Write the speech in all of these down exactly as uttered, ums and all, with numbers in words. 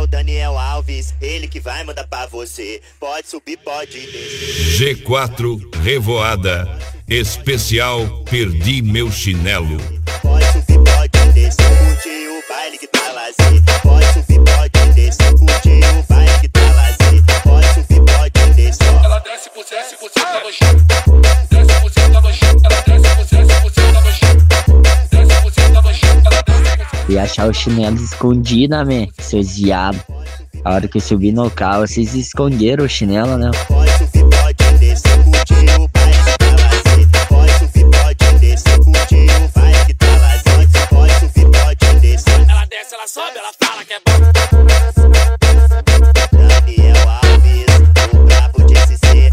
o Daniel Alves, ele que vai mandar pra você. Pode subir, pode descer. G quatro Revoada especial Perdi Meu Chinelo. Pode subir, pode descer, curtir o baile que tá lazer. Pode subir, pode descer, curtir o baile que tá lazer. Pode subir, pode descer. Ela desce por desce por cima da nojinha. Desce por cima da nojinha. Ela desce por desce por cima da nojinha. Desce por cima da nojinha. Ela desce. E achar os chinelos escondidos, né, seus diabos. A hora que eu subi no carro, vocês esconderam o chinelo, né? Pode subir, pode descer, curtir o baile que tá lazer. Pode subir, pode descer, curtir o baile que tá lazer. Pode subir, pode descer. Ela desce, ela sobe, ela fala que é bom. Daniel Alves, o brabo de S C.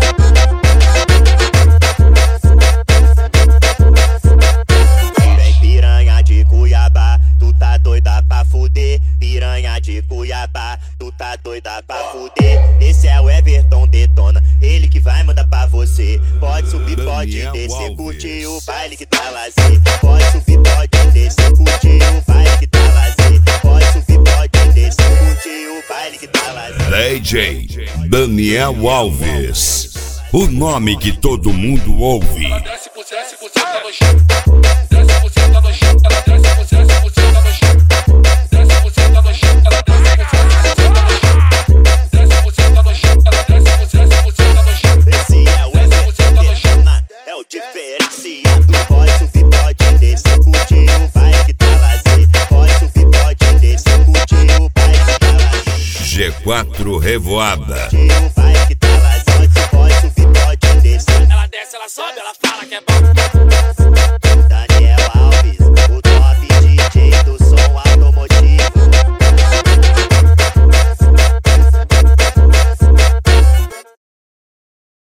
Vem piranha de Cuiabá, tu tá doida pra fuder. Piranha de Cuiabá, tu tá doida pra fuder. Esse é o Everton Detona, ele que vai mandar pra você. Pode subir, pode Daniel descer, Alves. curtir o baile que tá lazer. Pode subir, pode descer, curtir o baile que tá lazer. Pode subir, pode descer, curtir o baile que tá lazer. D J Daniel Alves, o nome que todo mundo ouve. Ela desce por desce por cima da nojinha. Desce por cima da nojinha. Ela desce por desce por cima da nojinha. Desce por cima da nojinha. Ela desce por cima da nojinha. Desce por cima da nojinha. Ela desce por desce por cima da nojinha. Esse é o Everton Detona, é o diferenciado. Pode subir, pode descer, curtir o baile que tá lazer. Pode subir, pode descer, curtir o baile que tá lazer. G quatro Revoada Curtir o